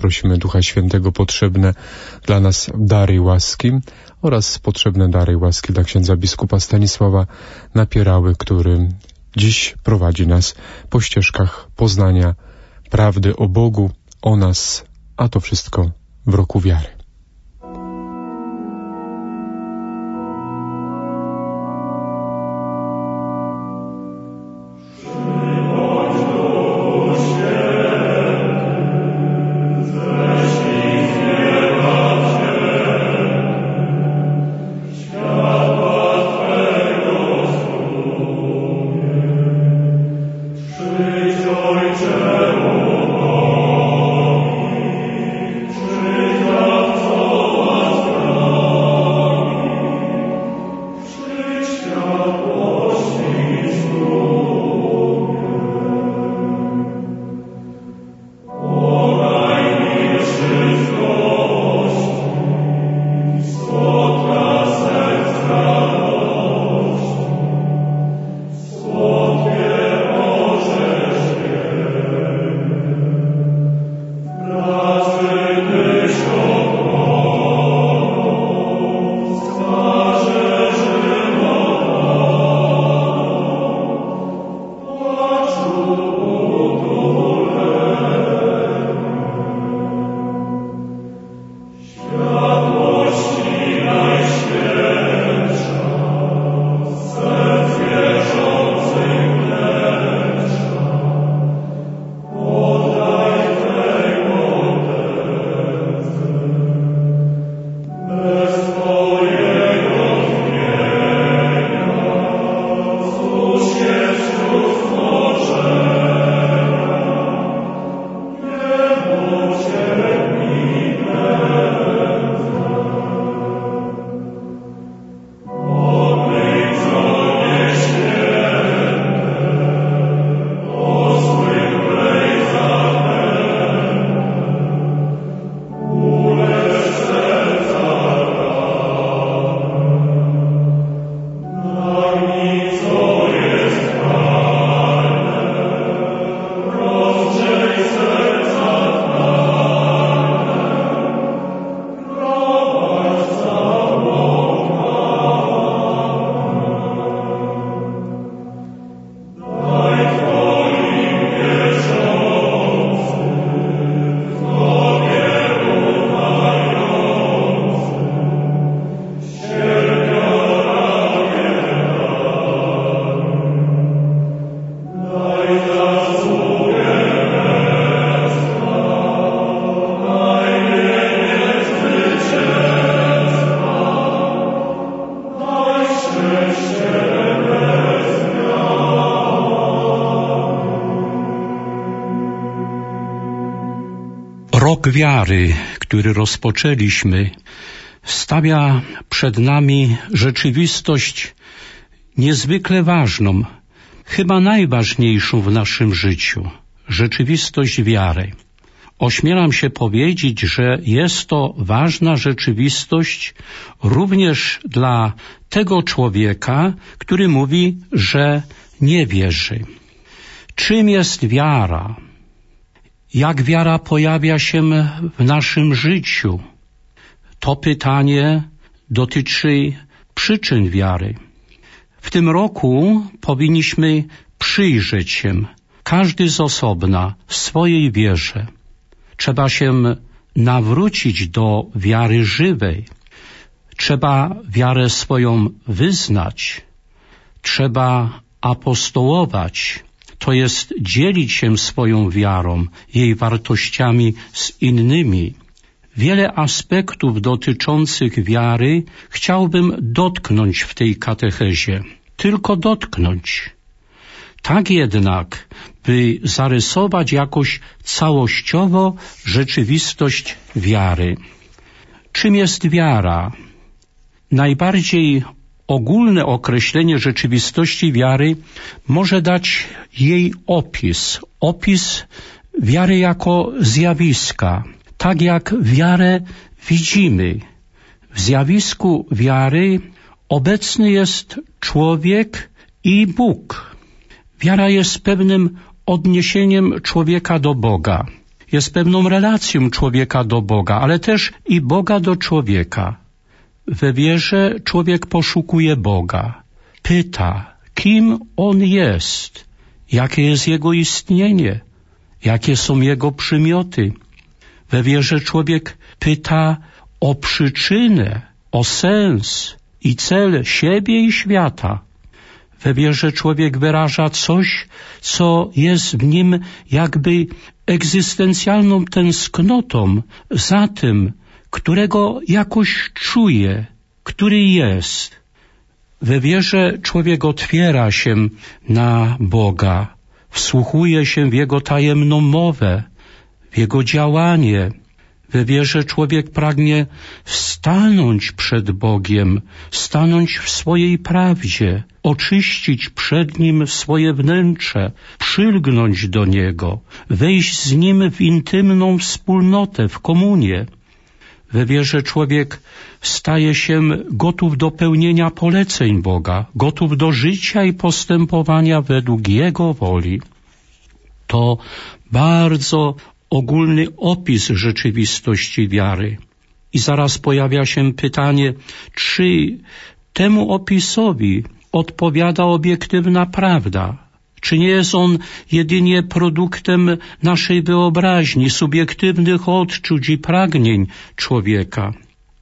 prosimy Ducha Świętego potrzebne dla nas dary łaski oraz potrzebne dary łaski dla księdza biskupa Stanisława Napierały, który dziś prowadzi nas po ścieżkach poznania prawdy o Bogu, o nas, a to wszystko w roku wiary. Rok wiary, który rozpoczęliśmy, stawia przed nami rzeczywistość niezwykle ważną, chyba najważniejszą w naszym życiu, rzeczywistość wiary. Ośmielam się powiedzieć, że jest to ważna rzeczywistość również dla tego człowieka, który mówi, że nie wierzy. Czym jest wiara? Jak wiara pojawia się w naszym życiu? To pytanie dotyczy przyczyn wiary. W tym roku powinniśmy przyjrzeć się, każdy z osobna, swojej wierze. Trzeba się nawrócić do wiary żywej. Trzeba wiarę swoją wyznać. Trzeba apostołować. To jest dzielić się swoją wiarą, jej wartościami z innymi. Wiele aspektów dotyczących wiary chciałbym dotknąć w tej katechezie. Tylko dotknąć. Tak jednak, by zarysować jakoś całościowo rzeczywistość wiary. Czym jest wiara? Najbardziej ogólne określenie rzeczywistości wiary może dać jej opis. Opis wiary jako zjawiska. Tak jak wiarę widzimy. W zjawisku wiary obecny jest człowiek i Bóg. Wiara jest pewnym odniesieniem człowieka do Boga. jest pewną relacją człowieka do Boga, ale też i Boga do człowieka. We wierze człowiek poszukuje Boga, pyta, kim On jest, jakie jest Jego istnienie, jakie są Jego przymioty. We wierze człowiek pyta o przyczynę, o sens i cel siebie i świata. We wierze człowiek wyraża coś, co jest w nim jakby egzystencjalną tęsknotą za tym, którego jakoś czuje, który jest. We wierze człowiek otwiera się na Boga, wsłuchuje się w Jego tajemną mowę, w Jego działanie. We wierze człowiek pragnie stanąć przed Bogiem, stanąć w swojej prawdzie, oczyścić przed Nim swoje wnętrze, przylgnąć do Niego, wejść z Nim w intymną wspólnotę, w komunię. We wierze człowiek staje się gotów do pełnienia poleceń Boga, gotów do życia i postępowania według Jego woli. To bardzo ogólny opis rzeczywistości wiary. I zaraz pojawia się pytanie, czy temu opisowi odpowiada obiektywna prawda? Czy nie jest on jedynie produktem naszej wyobraźni, subiektywnych odczuć i pragnień człowieka?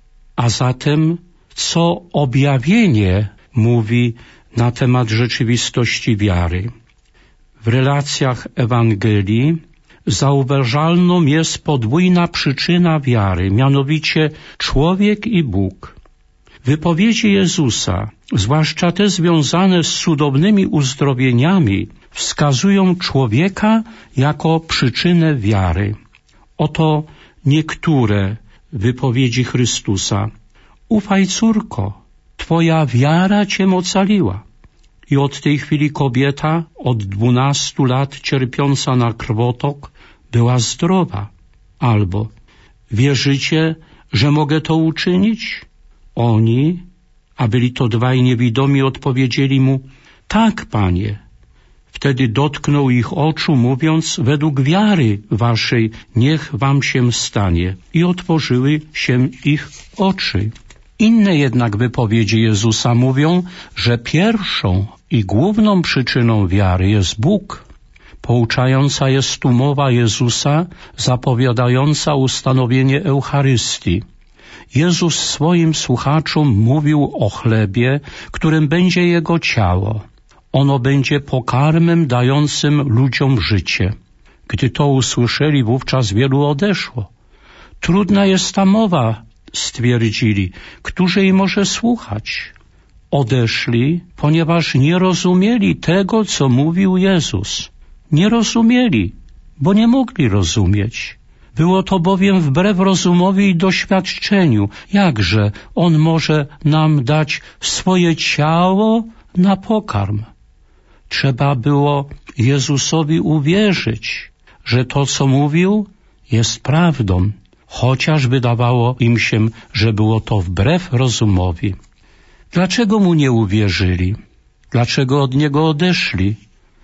A zatem, co objawienie mówi na temat rzeczywistości wiary? W relacjach Ewangelii zauważalną jest podwójna przyczyna wiary, mianowicie człowiek i Bóg. Wypowiedzi Jezusa, zwłaszcza te związane z cudownymi uzdrowieniami, wskazują człowieka jako przyczynę wiary. Oto niektóre wypowiedzi Chrystusa. Ufaj, córko, twoja wiara cię ocaliła. I od tej chwili kobieta, od 12 lat cierpiąca na krwotok, była zdrowa. Albo wierzycie, że mogę to uczynić? Oni, a byli to dwaj niewidomi, odpowiedzieli mu, tak, Panie. Wtedy dotknął ich oczu, mówiąc, według wiary waszej niech wam się stanie. I otworzyły się ich oczy. Inne jednak wypowiedzi Jezusa mówią, że pierwszą i główną przyczyną wiary jest Bóg. Pouczająca jest tu mowa Jezusa zapowiadająca ustanowienie Eucharystii. Jezus swoim słuchaczom mówił o chlebie, którym będzie Jego ciało. Ono będzie pokarmem dającym ludziom życie. Gdy to usłyszeli, wówczas wielu odeszło. Trudna jest ta mowa, stwierdzili, którzy jej może słuchać. Odeszli, ponieważ nie rozumieli tego, co mówił Jezus. Nie rozumieli, bo nie mogli rozumieć. Było to bowiem wbrew rozumowi i doświadczeniu. Jakże On może nam dać swoje ciało na pokarm? Trzeba było Jezusowi uwierzyć, że to, co mówił, jest prawdą, chociaż wydawało im się, że było to wbrew rozumowi. Dlaczego Mu nie uwierzyli? Dlaczego od Niego odeszli?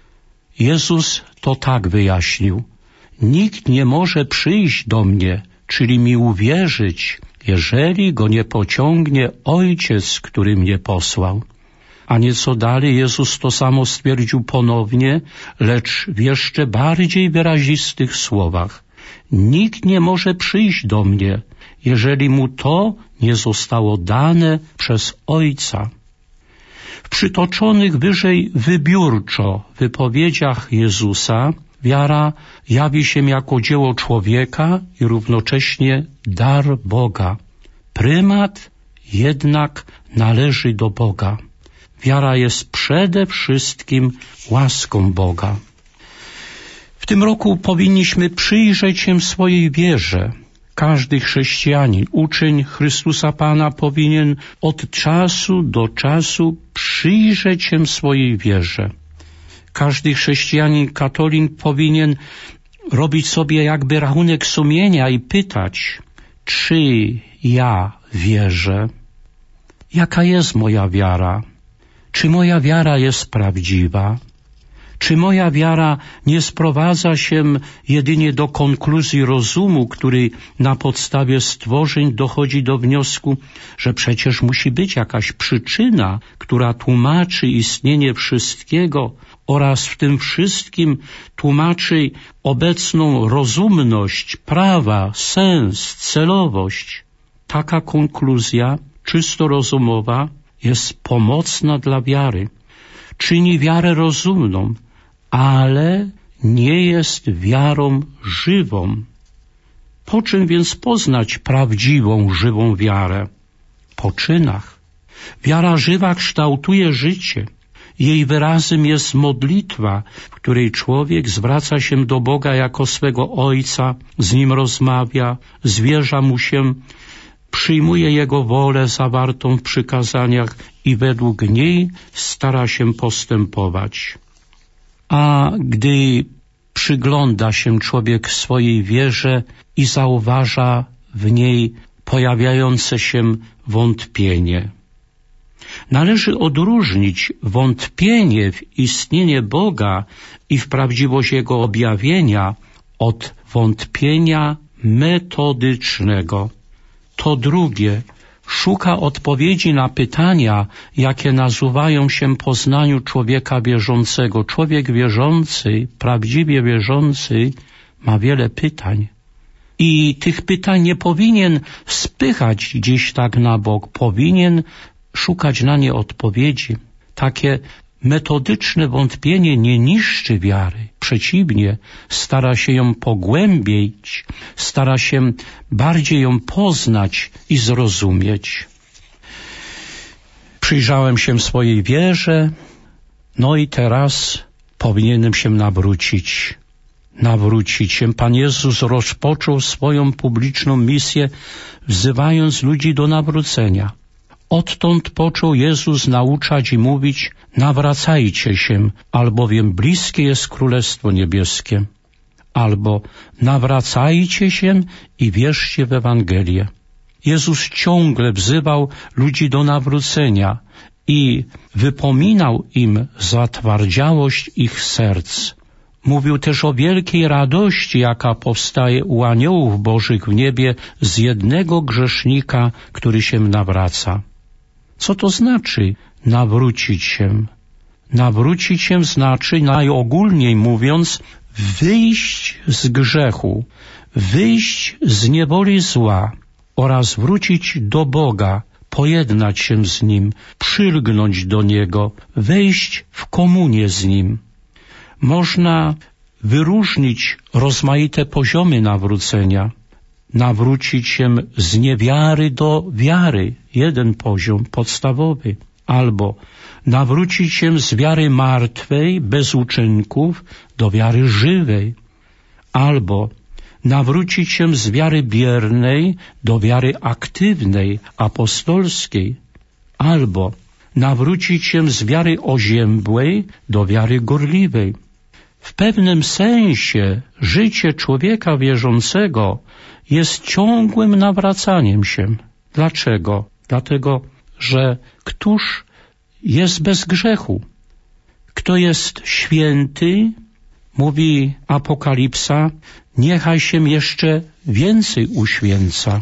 Jezus to tak wyjaśnił. Nikt nie może przyjść do mnie, czyli mi uwierzyć, jeżeli go nie pociągnie Ojciec, który mnie posłał. A nieco dalej Jezus to samo stwierdził ponownie, lecz w jeszcze bardziej wyrazistych słowach. Nikt nie może przyjść do mnie, jeżeli mu to nie zostało dane przez Ojca. W przytoczonych wyżej wybiórczo wypowiedziach Jezusa wiara jawi się jako dzieło człowieka i równocześnie dar Boga. Prymat jednak należy do Boga. Wiara jest przede wszystkim łaską Boga. W tym roku powinniśmy przyjrzeć się swojej wierze. Każdy chrześcijanin, uczeń Chrystusa Pana powinien od czasu do czasu przyjrzeć się swojej wierze. Każdy chrześcijanin, katolik powinien robić sobie jakby rachunek sumienia i pytać, czy ja wierzę? Jaka jest moja wiara? Czy moja wiara jest prawdziwa? Czy moja wiara nie sprowadza się jedynie do konkluzji rozumu, który na podstawie stworzeń dochodzi do wniosku, że przecież musi być jakaś przyczyna, która tłumaczy istnienie wszystkiego oraz w tym wszystkim tłumaczy obecną rozumność, prawa, sens, celowość? Taka konkluzja, czysto rozumowa, jest pomocna dla wiary. Czyni wiarę rozumną, ale nie jest wiarą żywą. Po czym więc poznać prawdziwą, żywą wiarę? Po czynach. Wiara żywa kształtuje życie. Jej wyrazem jest modlitwa, w której człowiek zwraca się do Boga jako swego Ojca, z Nim rozmawia, zwierza Mu się, przyjmuje Jego wolę zawartą w przykazaniach i według niej stara się postępować. A gdy przygląda się człowiek swojej wierze i zauważa w niej pojawiające się wątpienie. Należy odróżnić wątpienie w istnienie Boga i w prawdziwość Jego objawienia od wątpienia metodycznego. To drugie szuka odpowiedzi na pytania, jakie nasuwają się poznaniu człowieka wierzącego. Człowiek wierzący, prawdziwie wierzący, ma wiele pytań. I tych pytań nie powinien spychać gdzieś tak na bok. Powinien szukać na nie odpowiedzi. Takie metodyczne wątpienie nie niszczy wiary. Przeciwnie, stara się ją pogłębić, stara się bardziej ją poznać i zrozumieć. Przyjrzałem się swojej wierze, no i teraz powinienem się nawrócić. Nawrócić się. Pan Jezus rozpoczął swoją publiczną misję, wzywając ludzi do nawrócenia. Odtąd począł Jezus nauczać i mówić: nawracajcie się, albowiem bliskie jest Królestwo Niebieskie. Albo nawracajcie się i wierzcie w Ewangelię. Jezus ciągle wzywał ludzi do nawrócenia i wypominał im zatwardziałość ich serc. Mówił też o wielkiej radości, jaka powstaje u aniołów bożych w niebie z jednego grzesznika, który się nawraca. Co to znaczy nawrócić się? Nawrócić się znaczy, najogólniej mówiąc, wyjść z grzechu, wyjść z niewoli zła oraz wrócić do Boga, pojednać się z Nim, przylgnąć do Niego, wejść w komunię z Nim. Można wyróżnić rozmaite poziomy nawrócenia. Nawrócić się z niewiary do wiary, jeden poziom podstawowy, albo nawrócić się z wiary martwej, bez uczynków, do wiary żywej, albo nawrócić się z wiary biernej do wiary aktywnej, apostolskiej, albo nawrócić się z wiary oziębłej do wiary gorliwej. W pewnym sensie życie człowieka wierzącego jest ciągłym nawracaniem się. Dlaczego? Dlatego, że któż jest bez grzechu? Kto jest święty, mówi Apokalipsa, niechaj się jeszcze więcej uświęca.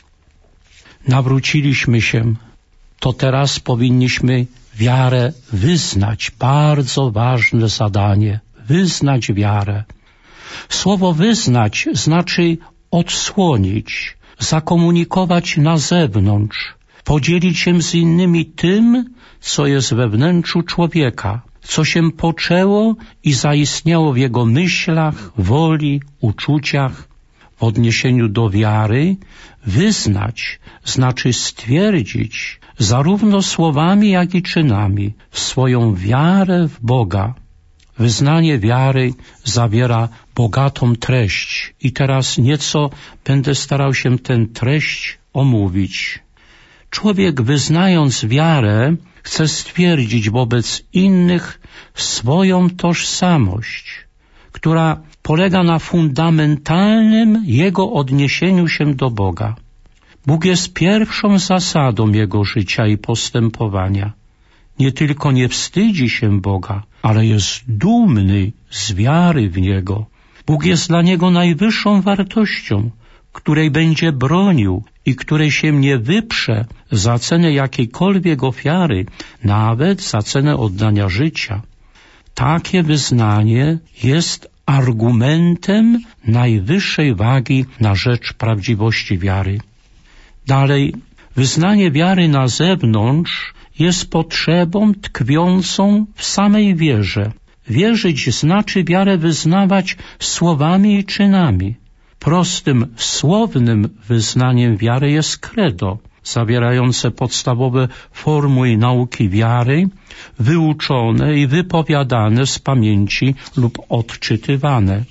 Nawróciliśmy się, to teraz powinniśmy wiarę wyznać. Bardzo ważne zadanie. Wyznać wiarę. Słowo wyznać znaczy odsłonić, zakomunikować na zewnątrz, podzielić się z innymi tym, co jest we wnętrzu człowieka, co się poczęło i zaistniało w jego myślach, woli, uczuciach. W odniesieniu do wiary wyznać znaczy stwierdzić zarówno słowami, jak i czynami swoją wiarę w Boga. Wyznanie wiary zawiera bogatą treść i teraz nieco będę starał się tę treść omówić. Człowiek, wyznając wiarę, chce stwierdzić wobec innych swoją tożsamość, która polega na fundamentalnym jego odniesieniu się do Boga. Bóg jest pierwszą zasadą jego życia i postępowania. nie tylko nie wstydzi się Boga, ale jest dumny z wiary w Niego. Bóg jest dla niego najwyższą wartością, której będzie bronił i której się nie wyprze za cenę jakiejkolwiek ofiary, nawet za cenę oddania życia. Takie wyznanie jest argumentem najwyższej wagi na rzecz prawdziwości wiary. Dalej, wyznanie wiary na zewnątrz jest potrzebą tkwiącą w samej wierze. Wierzyć znaczy wiarę wyznawać słowami i czynami. Prostym, słownym wyznaniem wiary jest credo, zawierające podstawowe formuły nauki wiary, wyuczone i wypowiadane z pamięci lub odczytywane.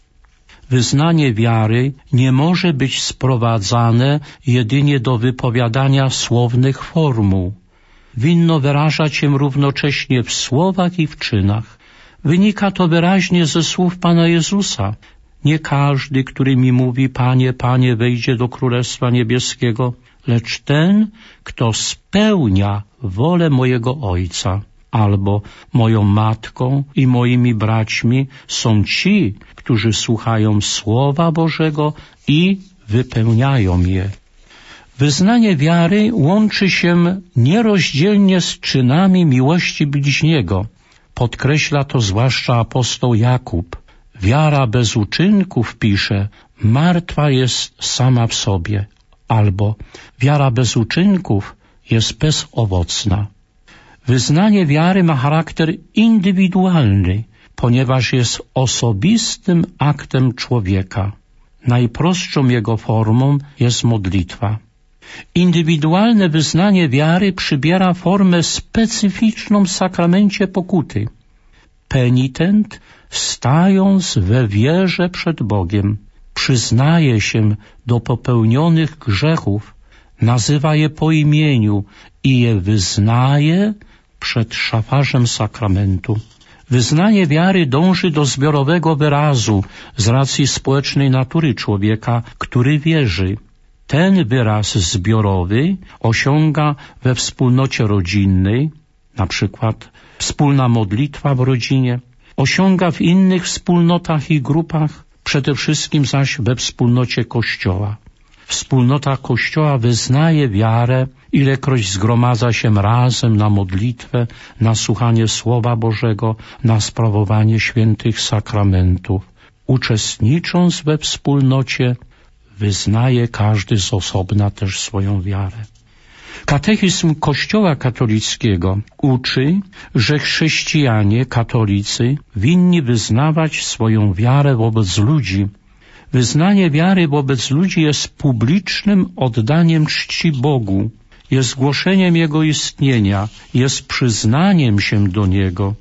Wyznanie wiary nie może być sprowadzane jedynie do wypowiadania słownych formuł. Winno wyrażać się równocześnie w słowach i w czynach. Wynika to wyraźnie ze słów Pana Jezusa. Nie każdy, który mi mówi, Panie, Panie, wejdzie do Królestwa Niebieskiego, lecz ten, kto spełnia wolę mojego Ojca. Albo moją matką i moimi braćmi są ci, którzy słuchają Słowa Bożego i wypełniają je. Wyznanie wiary łączy się nierozdzielnie z czynami miłości bliźniego. Podkreśla to zwłaszcza apostoł Jakub. Wiara bez uczynków, pisze, martwa jest sama w sobie. Albo wiara bez uczynków jest bezowocna. Wyznanie wiary ma charakter indywidualny, ponieważ jest osobistym aktem człowieka. Najprostszą jego formą jest modlitwa. Indywidualne wyznanie wiary przybiera formę specyficzną w sakramencie pokuty. Penitent, stając we wierze przed Bogiem, przyznaje się do popełnionych grzechów, nazywa je po imieniu i je wyznaje przed szafarzem sakramentu. Wyznanie wiary dąży do zbiorowego wyrazu z racji społecznej natury człowieka, który wierzy. Ten wyraz zbiorowy osiąga we wspólnocie rodzinnej, na przykład wspólna modlitwa w rodzinie, osiąga w innych wspólnotach i grupach, przede wszystkim zaś we wspólnocie Kościoła. Wspólnota Kościoła wyznaje wiarę, ilekroć zgromadza się razem na modlitwę, na słuchanie Słowa Bożego, na sprawowanie świętych sakramentów. Uczestnicząc we wspólnocie, wyznaje każdy z osobna też swoją wiarę. Katechizm Kościoła katolickiego uczy, że chrześcijanie, katolicy winni wyznawać swoją wiarę wobec ludzi. Wyznanie wiary wobec ludzi jest publicznym oddaniem czci Bogu, jest głoszeniem Jego istnienia, jest przyznaniem się do Niego.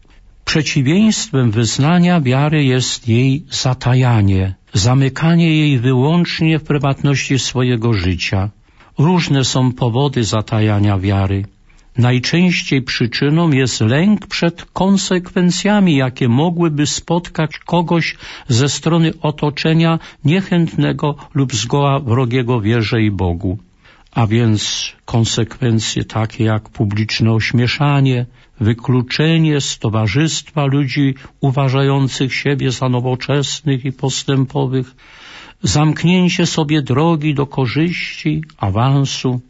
Przeciwieństwem wyznania wiary jest jej zatajanie, zamykanie jej wyłącznie w prywatności swojego życia. Różne są powody zatajania wiary. Najczęściej przyczyną jest lęk przed konsekwencjami, jakie mogłyby spotkać kogoś ze strony otoczenia niechętnego lub zgoła wrogiego wierze i Bogu. A więc konsekwencje takie jak publiczne ośmieszanie, wykluczenie z towarzystwa ludzi uważających siebie za nowoczesnych i postępowych, zamknięcie sobie drogi do korzyści, awansu.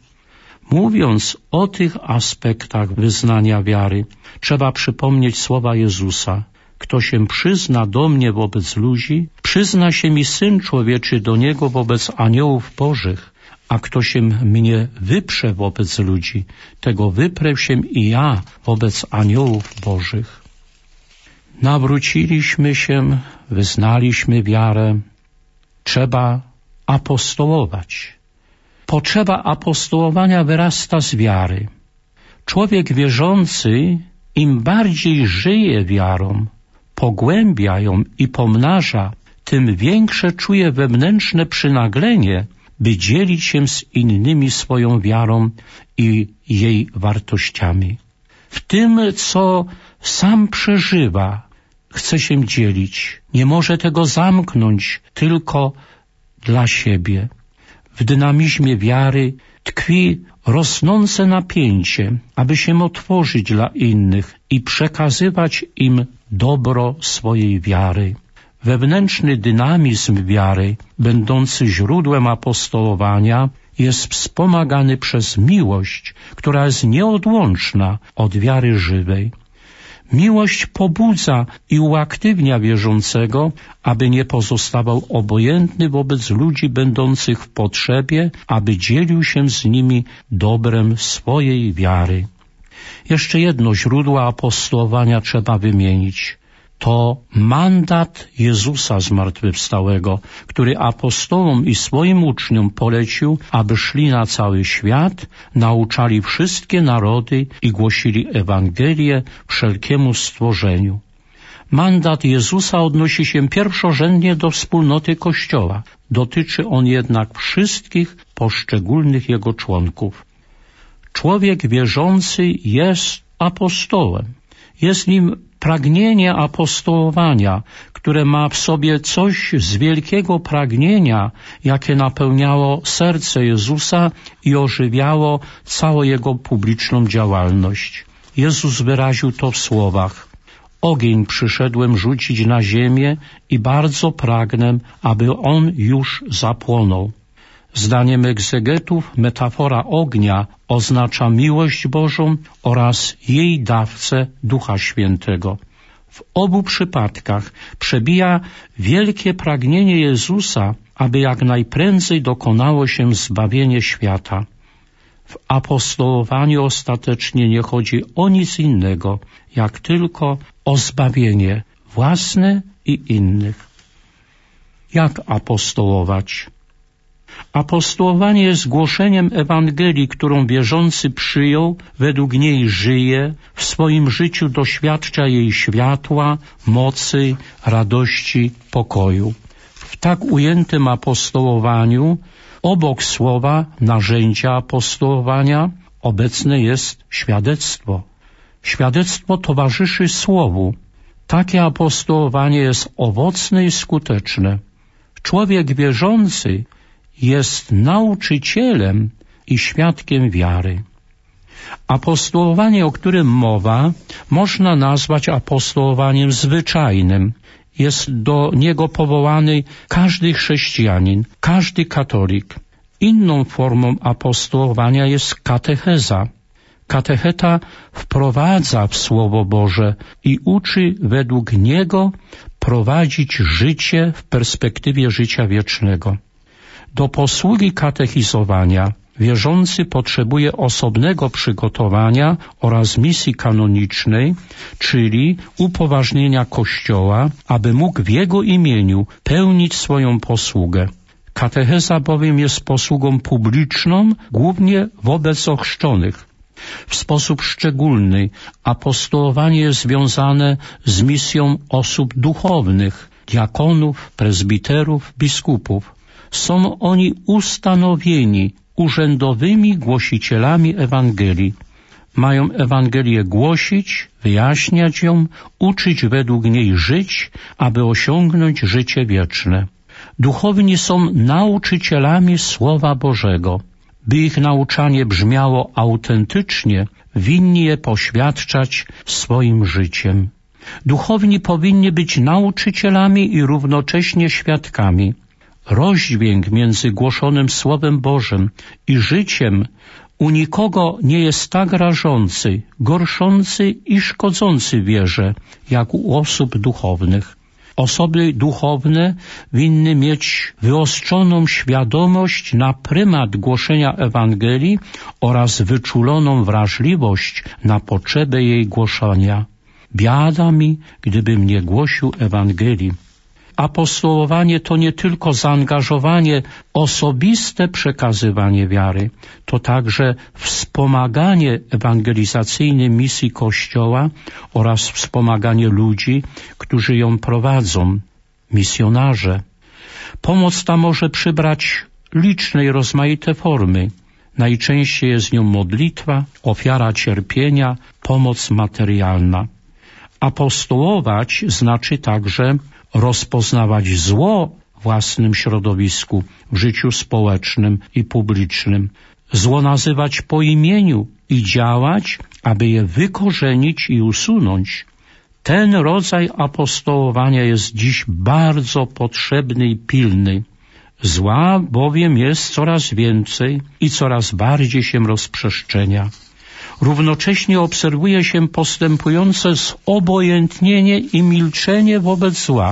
Mówiąc o tych aspektach wyznania wiary, trzeba przypomnieć słowa Jezusa. Kto się przyzna do mnie wobec ludzi, przyzna się mi Syn Człowieczy do Niego wobec aniołów Bożych, a kto się mnie wyprze wobec ludzi, tego wyprę się i ja wobec aniołów Bożych. Nawróciliśmy się, wyznaliśmy wiarę, trzeba apostołować. Potrzeba apostołowania wyrasta z wiary. Człowiek wierzący im bardziej żyje wiarą, pogłębia ją i pomnaża, tym większe czuje wewnętrzne przynaglenie, by dzielić się z innymi swoją wiarą i jej wartościami. W tym, co sam przeżywa, chce się dzielić. Nie może tego zamknąć tylko dla siebie. w dynamizmie wiary tkwi rosnące napięcie, aby się otworzyć dla innych i przekazywać im dobro swojej wiary. Wewnętrzny dynamizm wiary, będący źródłem apostołowania, jest wspomagany przez miłość, która jest nieodłączna od wiary żywej. Miłość pobudza i uaktywnia wierzącego, aby nie pozostawał obojętny wobec ludzi będących w potrzebie, aby dzielił się z nimi dobrem swojej wiary. Jeszcze jedno źródło apostołowania trzeba wymienić. To mandat Jezusa zmartwychwstałego, który apostołom i swoim uczniom polecił, aby szli na cały świat, nauczali wszystkie narody i głosili Ewangelię wszelkiemu stworzeniu. Mandat Jezusa odnosi się pierwszorzędnie do wspólnoty Kościoła. Dotyczy on jednak wszystkich poszczególnych jego członków. Człowiek wierzący jest apostołem. Jest nim pragnienie apostołowania, które ma w sobie coś z wielkiego pragnienia, jakie napełniało serce Jezusa i ożywiało całą jego publiczną działalność. Jezus wyraził to w słowach: ogień przyszedłem rzucić na ziemię i bardzo pragnę, aby on już zapłonął. Zdaniem egzegetów metafora ognia oznacza miłość Bożą oraz jej dawcę Ducha Świętego. W obu przypadkach przebija wielkie pragnienie Jezusa, aby jak najprędzej dokonało się zbawienie świata. W apostołowaniu ostatecznie nie chodzi o nic innego, jak tylko o zbawienie własne i innych. Jak apostołować? Apostołowanie jest głoszeniem Ewangelii, którą wierzący przyjął, według niej żyje, w swoim życiu doświadcza jej światła, mocy, radości, pokoju. W tak ujętym apostołowaniu, obok słowa, narzędzia apostołowania, obecne jest świadectwo. Świadectwo towarzyszy słowu. Takie apostołowanie jest owocne i skuteczne. Człowiek wierzący jest nauczycielem i świadkiem wiary. Apostołowanie, o którym mowa, można nazwać apostołowaniem zwyczajnym. Jest do niego powołany każdy chrześcijanin, każdy katolik. Inną formą apostołowania jest katecheza. Katecheta wprowadza w Słowo Boże i uczy według niego prowadzić życie w perspektywie życia wiecznego. Do posługi katechizowania wierzący potrzebuje osobnego przygotowania oraz misji kanonicznej, czyli upoważnienia Kościoła, aby mógł w jego imieniu pełnić swoją posługę. Katecheza bowiem jest posługą publiczną, głównie wobec ochrzczonych. W sposób szczególny apostołowanie jest związane z misją osób duchownych, diakonów, prezbiterów, biskupów. Są oni ustanowieni urzędowymi głosicielami Ewangelii. Mają Ewangelię głosić, wyjaśniać ją, uczyć według niej żyć, aby osiągnąć życie wieczne. Duchowni są nauczycielami Słowa Bożego. By ich nauczanie brzmiało autentycznie, winni je poświadczać swoim życiem. Duchowni powinni być nauczycielami i równocześnie świadkami. Rozdźwięk między głoszonym Słowem Bożym i życiem u nikogo nie jest tak rażący, gorszący i szkodzący wierze, jak u osób duchownych. Osoby duchowne winny mieć wyostrzoną świadomość na prymat głoszenia Ewangelii oraz wyczuloną wrażliwość na potrzebę jej głoszenia. Biada mi, gdybym nie głosił Ewangelii. Apostołowanie to nie tylko zaangażowanie, osobiste przekazywanie wiary, to także wspomaganie ewangelizacyjnej misji Kościoła oraz wspomaganie ludzi, którzy ją prowadzą, misjonarze. Pomoc ta może przybrać liczne i rozmaite formy. Najczęściej jest nią modlitwa, ofiara cierpienia, pomoc materialna. Apostołować znaczy także rozpoznawać zło własnym środowisku, w życiu społecznym i publicznym. Zło nazywać po imieniu i działać, aby je wykorzenić i usunąć. Ten rodzaj apostołowania jest dziś bardzo potrzebny i pilny. Zła bowiem jest coraz więcej i coraz bardziej się rozprzestrzenia. Równocześnie obserwuje się postępujące zobojętnienie i milczenie wobec zła.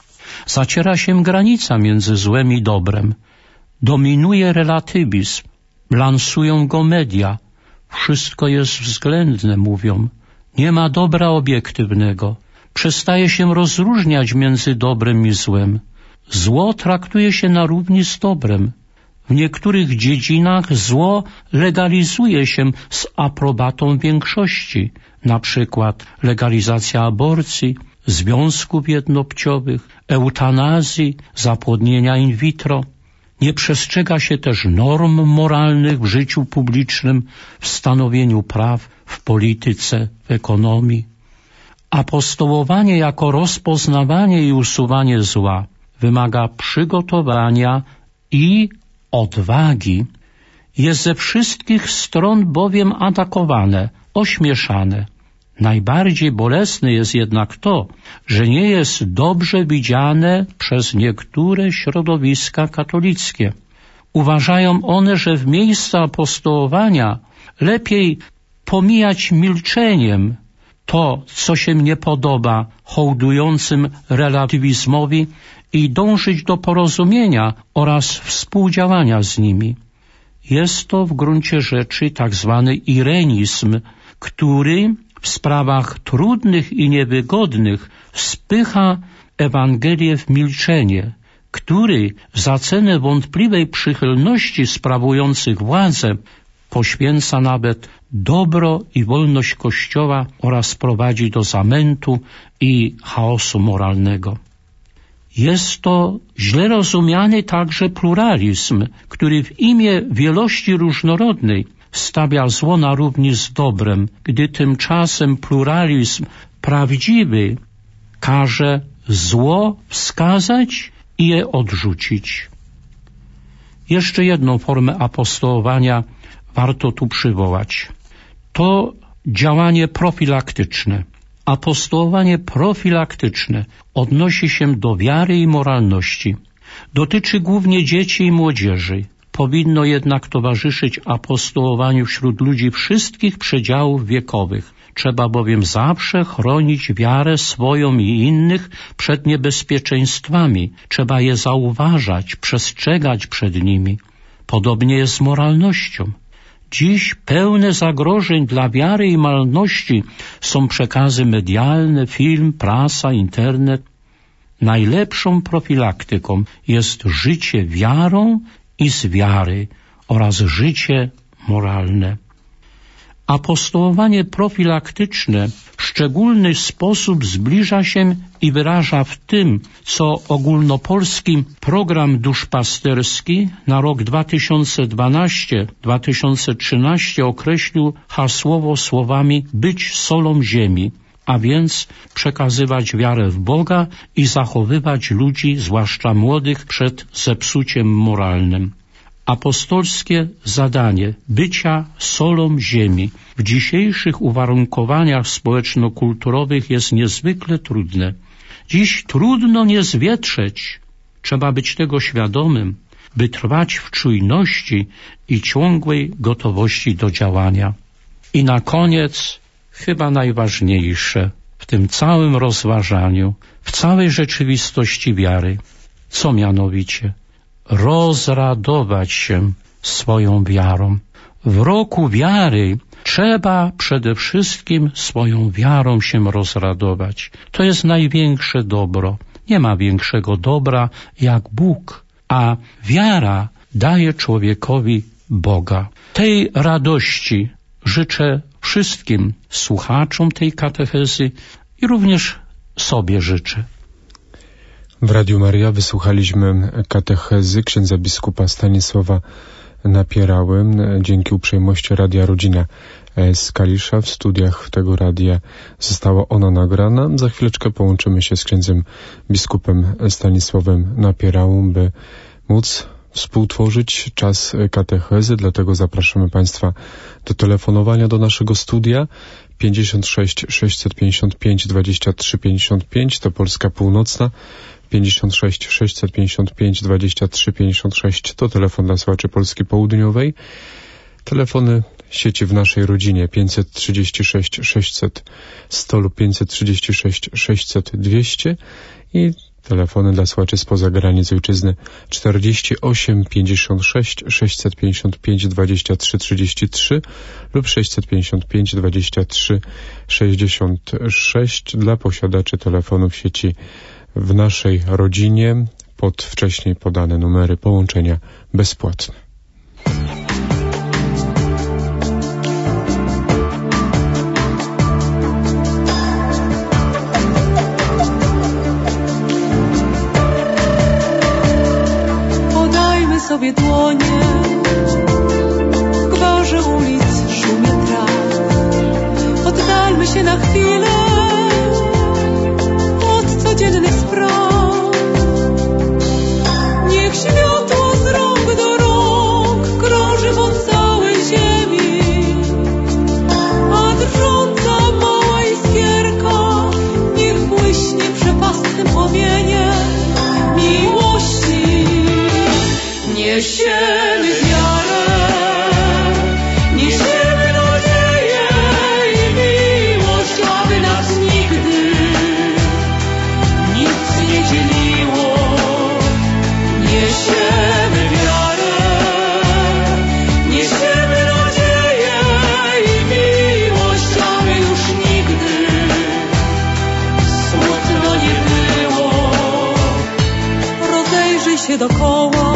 Zaciera się granica między złem i dobrem. Dominuje relatywizm. Lansują go media. Wszystko jest względne, mówią. Nie ma dobra obiektywnego. Przestaje się rozróżniać między dobrem i złem. Zło traktuje się na równi z dobrem. W niektórych dziedzinach zło legalizuje się z aprobatą większości. Na przykład legalizacja aborcji, związków jednopłciowych, eutanazji, zapłodnienia in vitro. Nie przestrzega się też norm moralnych w życiu publicznym, w stanowieniu praw, w polityce, w ekonomii. Apostołowanie jako rozpoznawanie i usuwanie zła wymaga przygotowania i odwagi. Jest ze wszystkich stron bowiem atakowane, ośmieszane. Najbardziej bolesne jest jednak to, że nie jest dobrze widziane przez niektóre środowiska katolickie. Uważają one, że w miejscu apostołowania lepiej pomijać milczeniem to, co się nie podoba hołdującym relatywizmowi i dążyć do porozumienia oraz współdziałania z nimi. Jest to w gruncie rzeczy tak zwany irenizm, który w sprawach trudnych i niewygodnych spycha Ewangelię w milczenie, który za cenę wątpliwej przychylności sprawujących władzę poświęca nawet dobro i wolność Kościoła oraz prowadzi do zamętu i chaosu moralnego. Jest to źle rozumiany także pluralizm, który w imię wielości różnorodnej stawia zło na równi z dobrem, gdy tymczasem pluralizm prawdziwy każe zło wskazać i je odrzucić. Jeszcze jedną formę apostołowania warto tu przywołać. To działanie profilaktyczne. Apostołowanie profilaktyczne odnosi się do wiary i moralności. Dotyczy głównie dzieci i młodzieży. Powinno jednak towarzyszyć apostołowaniu wśród ludzi wszystkich przedziałów wiekowych. Trzeba bowiem zawsze chronić wiarę swoją i innych przed niebezpieczeństwami. Trzeba je zauważać, przestrzegać przed nimi. Podobnie jest z moralnością. Dziś pełne zagrożeń dla wiary i moralności są przekazy medialne, film, prasa, internet. Najlepszą profilaktyką jest życie wiarą i z wiary oraz życie moralne. Apostołowanie profilaktyczne w szczególny sposób zbliża się i wyraża w tym, co ogólnopolski program duszpasterski na rok 2012-2013 określił hasłowo słowami być solą ziemi, a więc przekazywać wiarę w Boga i zachowywać ludzi, zwłaszcza młodych, przed zepsuciem moralnym. Apostolskie zadanie bycia solą ziemi w dzisiejszych uwarunkowaniach społeczno-kulturowych jest niezwykle trudne. Dziś trudno nie zwietrzeć. Trzeba być tego świadomym, by trwać w czujności i ciągłej gotowości do działania. I na koniec, chyba najważniejsze w tym całym rozważaniu, w całej rzeczywistości wiary, co mianowicie? Rozradować się swoją wiarą. W roku wiary trzeba przede wszystkim swoją wiarą się rozradować. To jest największe dobro. Nie ma większego dobra jak Bóg, a wiara daje człowiekowi Boga. Tej radości życzę wszystkim słuchaczom tej katechezy i również sobie życzę. W Radiu Maryja wysłuchaliśmy katechezy księdza biskupa Stanisława napierały. Dzięki uprzejmości Radia Rodzina z Kalisza w studiach tego radia została ona nagrana. Za chwileczkę połączymy się z księdzem biskupem Stanisławem Napierałą, by móc współtworzyć czas katechezy, dlatego zapraszamy Państwa do telefonowania do naszego studia 56 655 23 55, to Polska Północna, 56 655 23 56 to telefon dla słuchaczy Polski Południowej. Telefony sieci w naszej rodzinie 536 600 100 lub 536 600 200 i telefony dla słuchaczy spoza granic ojczyzny 48 56 655 23 33 lub 655 23 66 dla posiadaczy telefonów sieci w naszej rodzinie pod wcześniej podane numery połączenia bezpłatne. Sobie dłonie, w gwarze ulic szumie traw. Oddalmy się na chwilę od codziennych spraw. Niech światło z rąk do rąk krąży po całej ziemi, a drżąca mała iskierka niech błyśnie przepastnym płomieniem miłości. Niesiemy wiarę, niesiemy nadzieję i miłość, aby nas nigdy nic nie dzieliło. Niesiemy wiarę, niesiemy nadzieję i miłość, aby już nigdy smutno nie było. Rozejrzyj się dokoła,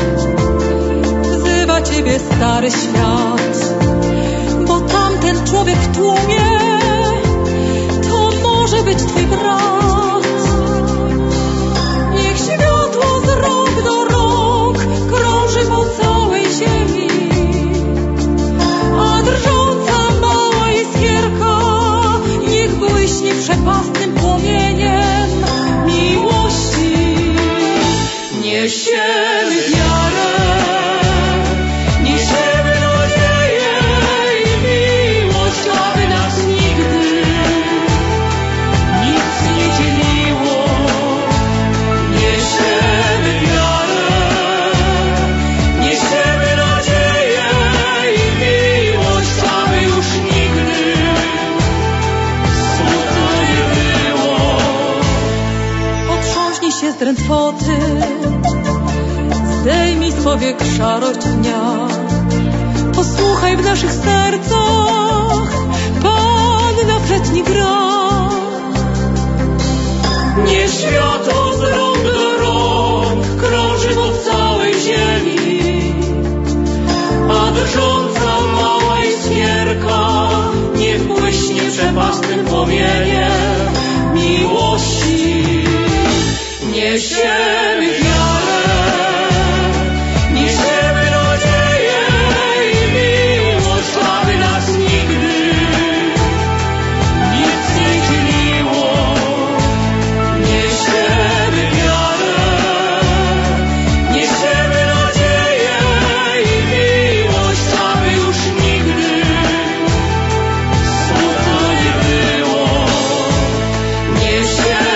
Ciebie stary świat, bo tamten człowiek w tłumie to może być Twój brat. Niech światło z rąk do rąk krąży po całej ziemi, a drżąca mała iskierka niech błyśnie przepastnym płomieniem miłości. Niesiemy wiarę, drętwoty, zdejmij z powiek szarość dnia. Posłuchaj w naszych sercach, Pan na fletni gra. Niech światło z rąk do rąk krąży po całej ziemi, a drżąca mała iskierka niech błyśnie przepastnym płomieniem miłości. Niesiemy wiarę, niesiemy nadzieję i miłość, aby nas nigdy nic nie dzieliło. Niesiemy wiarę, niesiemy nadzieję i miłość, aby już nigdy smutno nie było. Niesiemy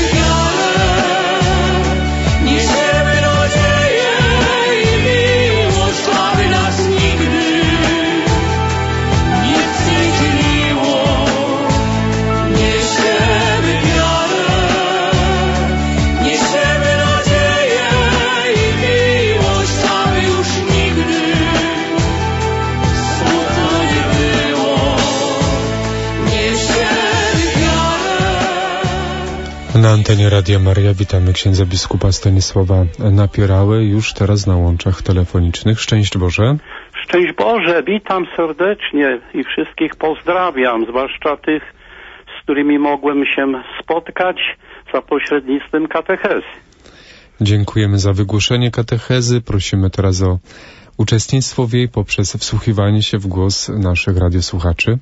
Na antenie Radia Maryja witamy księdza biskupa Stanisława Napierały, już teraz na łączach telefonicznych. Szczęść Boże. Szczęść Boże, witam serdecznie i wszystkich pozdrawiam, zwłaszcza tych, z którymi mogłem się spotkać za pośrednictwem katechezy. Dziękujemy za wygłoszenie katechezy. Prosimy teraz o uczestnictwo w jej poprzez wsłuchiwanie się w głos naszych radiosłuchaczy.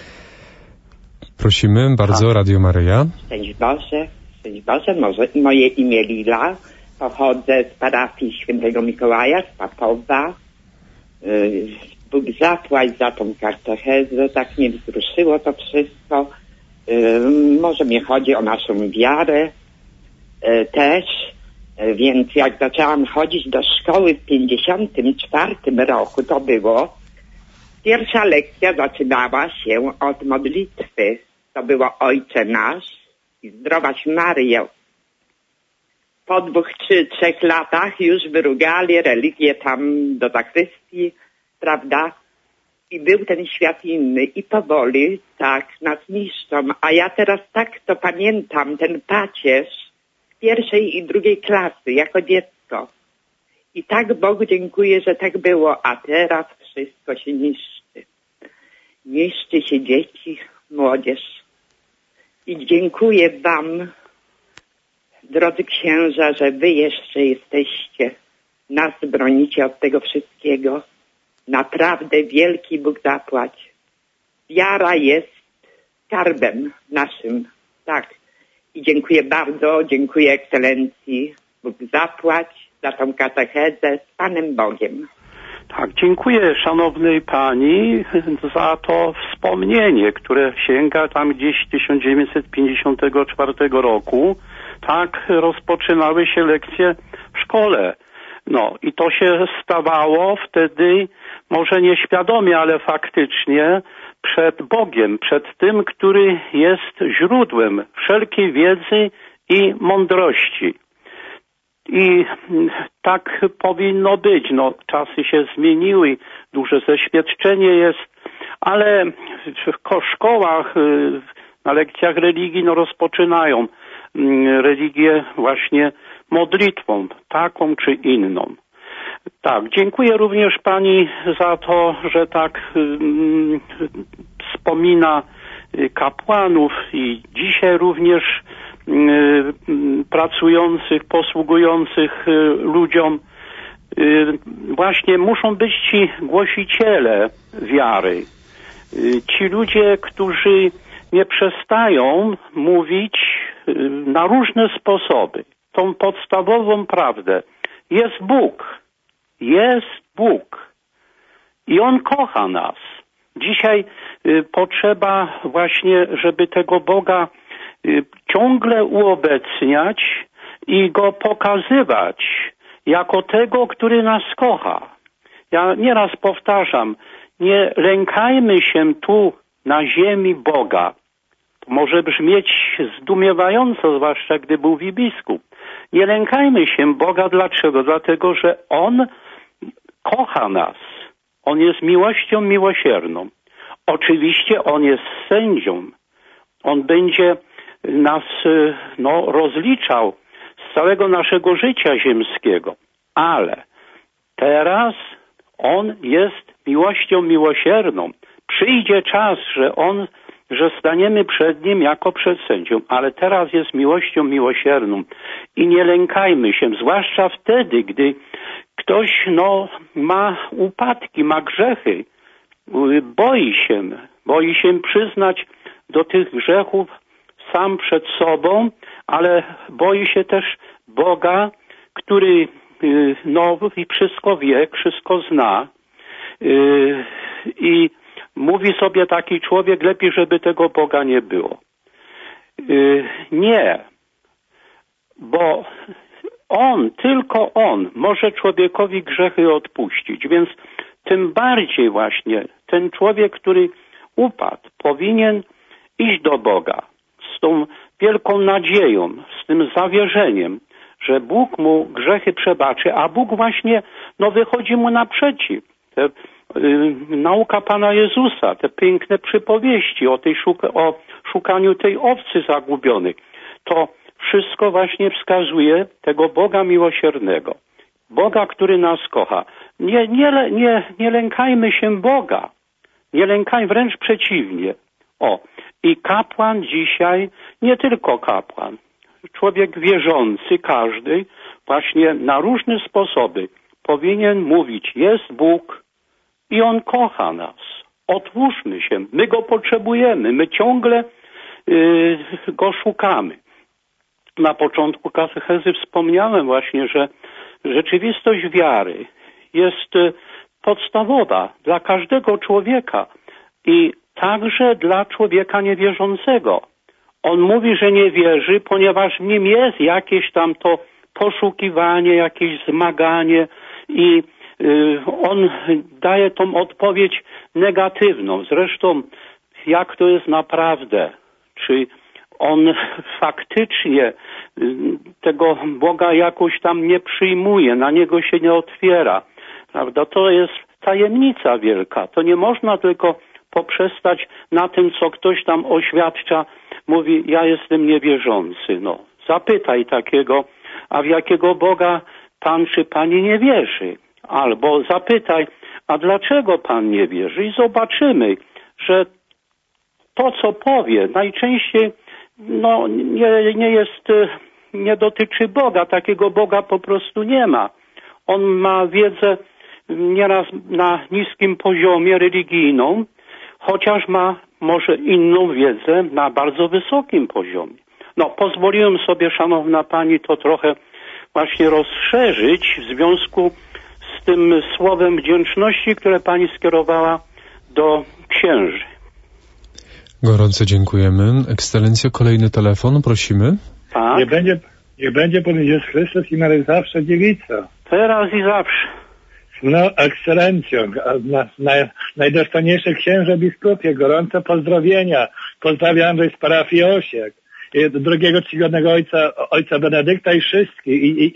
Prosimy bardzo, Radio Maryja. Szczęść Boże, moje imię Lila, pochodzę z parafii Świętego Mikołaja, z Papowa. Bóg zapłać za tą katechezę, tak mnie wzruszyło to wszystko. Może mnie chodzi o naszą wiarę też, więc jak zaczęłam chodzić do szkoły w 54 roku, to było, pierwsza lekcja zaczynała się od modlitwy. To było Ojcze Nasz i Zdrowaś Maryjo. Po 2 czy 3 latach już wyrugali religię tam do zakrystii, prawda? I był ten świat inny i powoli tak nas niszczą. A ja teraz tak to pamiętam, ten pacierz z 1. i 2. klasy jako dziecko. I tak Bogu dziękuję, że tak było, a teraz wszystko się niszczy. Niszczy się dzieci, młodzież. I dziękuję wam, drodzy księża, że wy jeszcze jesteście. Nas bronicie od tego wszystkiego. Naprawdę wielki Bóg zapłać. Wiara jest skarbem naszym. Tak. I dziękuję bardzo, dziękuję ekscelencji. Bóg zapłać za tą katechezę z Panem Bogiem. Tak, dziękuję szanownej pani za to wspomnienie, które sięga tam gdzieś 1954 roku. Tak rozpoczynały się lekcje w szkole. No i to się stawało wtedy, może nieświadomie, ale faktycznie przed Bogiem, przed tym, który jest źródłem wszelkiej wiedzy i mądrości. I tak powinno być. No, czasy się zmieniły, duże zaświadczenie jest, ale w szkołach, na lekcjach religii rozpoczynają religię właśnie modlitwą, taką czy inną. Tak, dziękuję również pani za to, że tak wspomina kapłanów i dzisiaj również pracujących, posługujących ludziom. Właśnie muszą być ci głosiciele wiary. Ci ludzie, którzy nie przestają mówić na różne sposoby tą podstawową prawdę. Jest Bóg. Jest Bóg. I On kocha nas. Dzisiaj potrzeba właśnie, żeby tego Boga ciągle uobecniać i Go pokazywać jako tego, który nas kocha. Ja nieraz powtarzam, nie lękajmy się tu na ziemi Boga. To może brzmieć zdumiewająco, zwłaszcza gdy mówi biskup. Nie lękajmy się Boga. Dlaczego? Dlatego, że On kocha nas. On jest miłością miłosierną. Oczywiście On jest sędzią. On będzie nas rozliczał z całego naszego życia ziemskiego. Ale teraz On jest miłością miłosierną. Przyjdzie czas, że staniemy przed Nim jako przed sędzią, ale teraz jest miłością miłosierną i nie lękajmy się, zwłaszcza wtedy, ktoś ma upadki, ma grzechy, boi się przyznać do tych grzechów sam przed sobą, ale boi się też Boga, który i wszystko wie, wszystko zna i mówi sobie taki człowiek, lepiej, żeby tego Boga nie było. Nie, bo tylko On może człowiekowi grzechy odpuścić, więc tym bardziej właśnie ten człowiek, który upadł, powinien iść do Boga z tą wielką nadzieją, z tym zawierzeniem, że Bóg mu grzechy przebaczy, a Bóg właśnie wychodzi mu naprzeciw. Nauka Pana Jezusa, te piękne przypowieści o szukaniu tej owcy zagubionej, to wszystko właśnie wskazuje tego Boga miłosiernego. Boga, który nas kocha. Nie lękajmy się Boga. Nie lękajmy, wręcz przeciwnie. I kapłan dzisiaj, nie tylko kapłan, człowiek wierzący, każdy właśnie na różne sposoby powinien mówić, jest Bóg i On kocha nas. Otwórzmy się, my Go potrzebujemy, my ciągle Go szukamy. Na początku katechezy wspomniałem właśnie, że rzeczywistość wiary jest podstawowa dla każdego człowieka i także dla człowieka niewierzącego. On mówi, że nie wierzy, ponieważ w nim jest jakieś tam to poszukiwanie, jakieś zmaganie i on daje tą odpowiedź negatywną. Zresztą jak to jest naprawdę? Czy on faktycznie tego Boga jakoś tam nie przyjmuje, na Niego się nie otwiera? Prawda? To jest tajemnica wielka. To nie można tylko poprzestać na tym, co ktoś tam oświadcza, mówi, ja jestem niewierzący. No, zapytaj takiego, a w jakiego Boga pan czy pani nie wierzy? Albo zapytaj, a dlaczego pan nie wierzy? I zobaczymy, że to, co powie, najczęściej nie dotyczy Boga. Takiego Boga po prostu nie ma. On ma wiedzę nieraz na niskim poziomie religijną, chociaż ma może inną wiedzę na bardzo wysokim poziomie. No, pozwoliłem sobie, szanowna pani, to trochę właśnie rozszerzyć w związku z tym słowem wdzięczności, które pani skierowała do księży. Gorąco dziękujemy. Ekscelencjo, kolejny telefon, prosimy. Tak. Niech będzie Pan Jezus Chrystus i na zawsze dziewica. Teraz i zawsze. No, ekscelencjo, najdostojniejszy księże biskupie, gorące pozdrowienia. Pozdrawiam z parafii Osiek. I drugiego czcigodnego ojca Benedykta i wszystkich.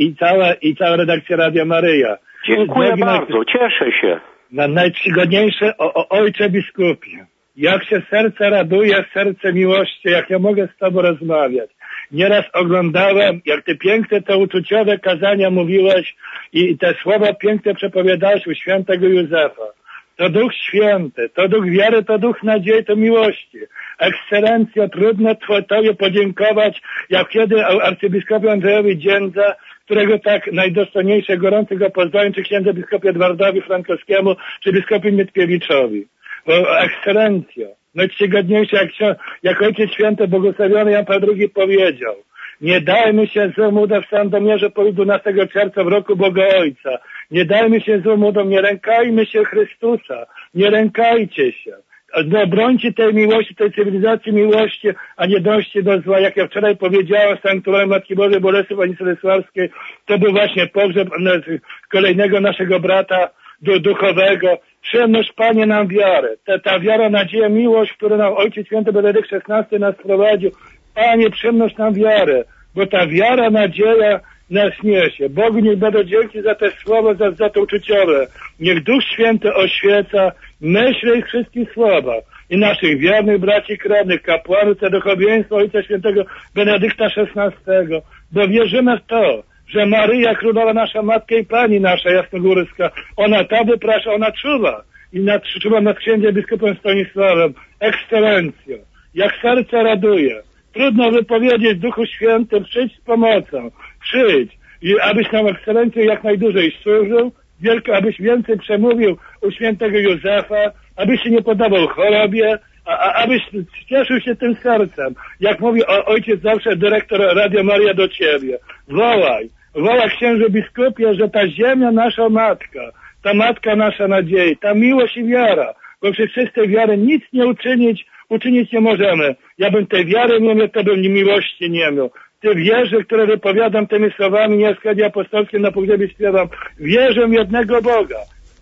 I cała redakcja Radia Maryja. Dziękuję bardzo, cieszę się. Najczcigodniejszy ojcze biskupie. Jak się serce raduje, serce miłości, jak ja mogę z Tobą rozmawiać. Nieraz oglądałem, jak Ty piękne te uczuciowe kazania mówiłeś i te słowa piękne przepowiadałeś u świętego Józefa. To Duch Święty, to Duch wiary, to Duch nadziei, to miłości. Ekscelencjo, trudno Tobie podziękować, jak kiedy arcybiskupowi Andrzejowi Dziędza, którego tak najdostojniejsze, gorące go pozdrawiam, czy księdza biskupie Edwardowi Frankowskiemu, czy biskupowi Mietkiewiczowi. Bo ekscelencjo, najczcigodniejsze, jak Ojciec Święty błogosławiony Jan Paweł II powiedział, nie dajmy się złym udom w Sandomierze po 12 czerwca w roku Boga Ojca. Nie dajmy się złym udom, nie lękajmy się Chrystusa, nie lękajcie się. Obrońcie tej miłości, tej cywilizacji miłości, a nie dążcie do zła. Jak ja wczoraj powiedziałem w sanktuarium Matki Bożej Bolesław Pani Stanisławskiej, to był właśnie pogrzeb kolejnego naszego brata duchowego. Przyjemność, Panie, nam wiarę. Ta wiara, nadzieja, miłość, którą nam Ojciec Święty Benedykt XVI nas prowadził. Panie, przyjemność nam wiarę, bo ta wiara, nadzieja nas niesie. Bogu niech będą dzięki za te słowa, za to uczuciowe. Niech Duch Święty oświeca myśli ich wszystkich słowa i naszych wiernych braci krewnych, kapłanów, za duchowieństwo Ojca Świętego Benedykta XVI, bo wierzymy w to, że Maryja, Królowa nasza Matka i Pani nasza Jasnogórska, ona ta wyprasza, ona czuwa i czuwa nad księdzem biskupem Stanisławem. Ekscelencjo, jak serce raduje. Trudno wypowiedzieć Duchu Świętym, przyjdź z pomocą, przyjdź i abyś nam ekscelencję jak najdłużej służył, abyś więcej przemówił u świętego Józefa, abyś się nie podawał chorobie, abyś cieszył się tym sercem. Jak mówi ojciec zawsze, dyrektor Radia Maryja do Ciebie. Wołaj księże biskupie, że ta ziemia nasza matka, ta matka nasza nadziei, ta miłość i wiara, bo przy czystej wiary nic nie uczynić nie możemy. Ja bym tej wiary nie miał, to bym miłości nie miał. Ty wierzy, które wypowiadam tymi słowami, nie w apostolskim na pogrzebie śpiewam, wierzę w jednego Boga.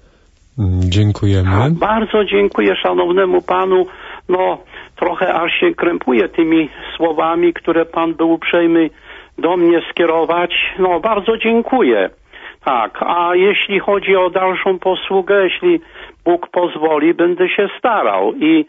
Dziękujemy. Bardzo dziękuję szanownemu panu. No, trochę aż się krępuję tymi słowami, które pan był uprzejmy do mnie skierować. No, bardzo dziękuję. Tak, a jeśli chodzi o dalszą posługę, jeśli Bóg pozwoli, będę się starał i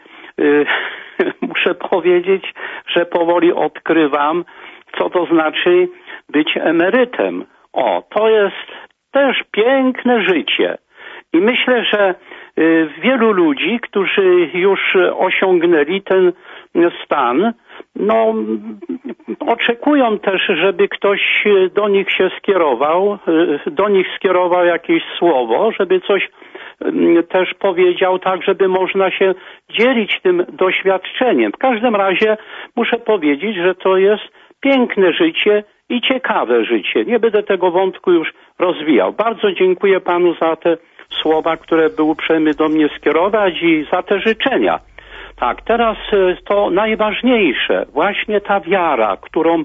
muszę powiedzieć, że powoli odkrywam, co to znaczy być emerytem. O, to jest też piękne życie. I myślę, że wielu ludzi, którzy już osiągnęli ten stan, no oczekują też, żeby ktoś do nich się skierował jakieś słowo, żeby coś też powiedział, tak żeby można się dzielić tym doświadczeniem. W każdym razie muszę powiedzieć, że to jest piękne życie i ciekawe życie. Nie będę tego wątku już rozwijał. Bardzo dziękuję panu za te słowa, które był uprzejmy do mnie skierować i za te życzenia. Tak, teraz to najważniejsze, właśnie ta wiara, którą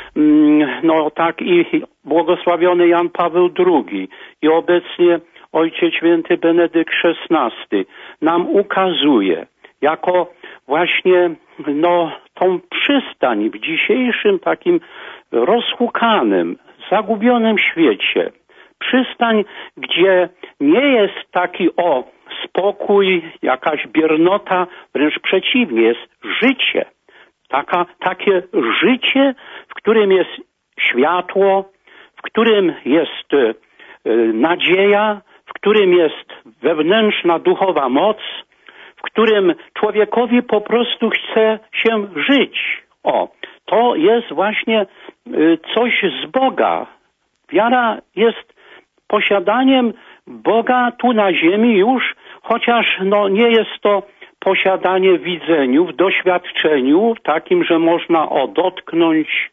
no tak i błogosławiony Jan Paweł II i obecnie Ojciec Święty Benedykt XVI nam ukazuje jako właśnie no tą przystań w dzisiejszym takim rozhukanym, zagubionym świecie. Przystań, gdzie nie jest taki spokój, jakaś biernota, wręcz przeciwnie, jest życie. Takie życie, w którym jest światło, w którym jest nadzieja, w którym jest wewnętrzna duchowa moc, w którym człowiekowi po prostu chce się żyć. To jest właśnie coś z Boga. Wiara jest posiadaniem Boga tu na ziemi już, chociaż no nie jest to posiadanie w widzeniu, w doświadczeniu takim, że można dotknąć,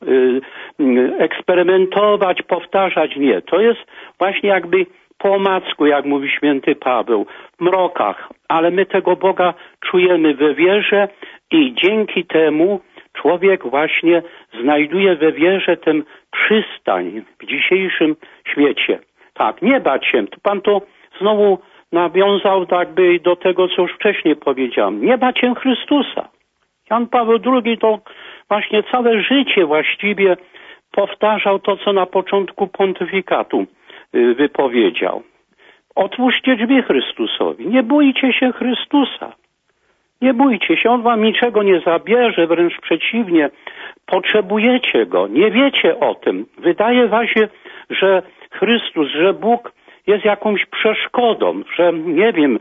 eksperymentować, powtarzać. Nie. To jest właśnie jakby po omacku, jak mówi święty Paweł, w mrokach, ale my tego Boga czujemy we wierze i dzięki temu człowiek właśnie znajduje we wierze ten przystań w dzisiejszym świecie. Tak, nie bać się. Pan to znowu nawiązał jakby do tego, co już wcześniej powiedziałem. Nie bać się Chrystusa. Jan Paweł II to właśnie całe życie właściwie powtarzał to, co na początku pontyfikatu wypowiedział. Otwórzcie drzwi Chrystusowi. Nie bójcie się Chrystusa. Nie bójcie się, On wam niczego nie zabierze, wręcz przeciwnie. Potrzebujecie Go, nie wiecie o tym. Wydaje wam się, że Chrystus, że Bóg jest jakąś przeszkodą, że nie wiem,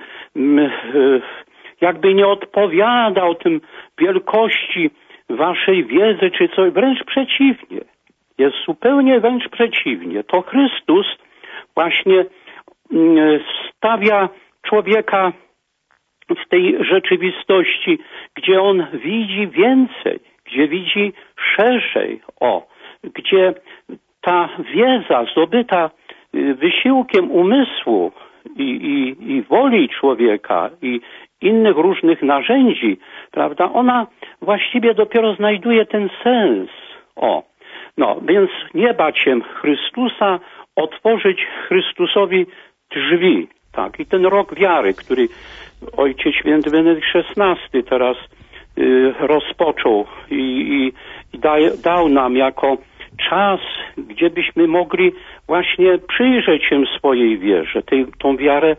jakby nie odpowiadał tym wielkości waszej wiedzy czy coś. Wręcz przeciwnie. Jest zupełnie wręcz przeciwnie. To Chrystus właśnie stawia człowieka w tej rzeczywistości, gdzie on widzi więcej, gdzie widzi szerzej, gdzie ta wiedza zdobyta wysiłkiem umysłu i woli człowieka i innych różnych narzędzi, prawda, ona właściwie dopiero znajduje ten sens. Więc nie bać się Chrystusa, otworzyć Chrystusowi drzwi. Tak, i ten rok wiary, który Ojciec Święty Benedykt XVI teraz rozpoczął i dał nam jako czas, gdzie byśmy mogli właśnie przyjrzeć się swojej wierze, tą wiarę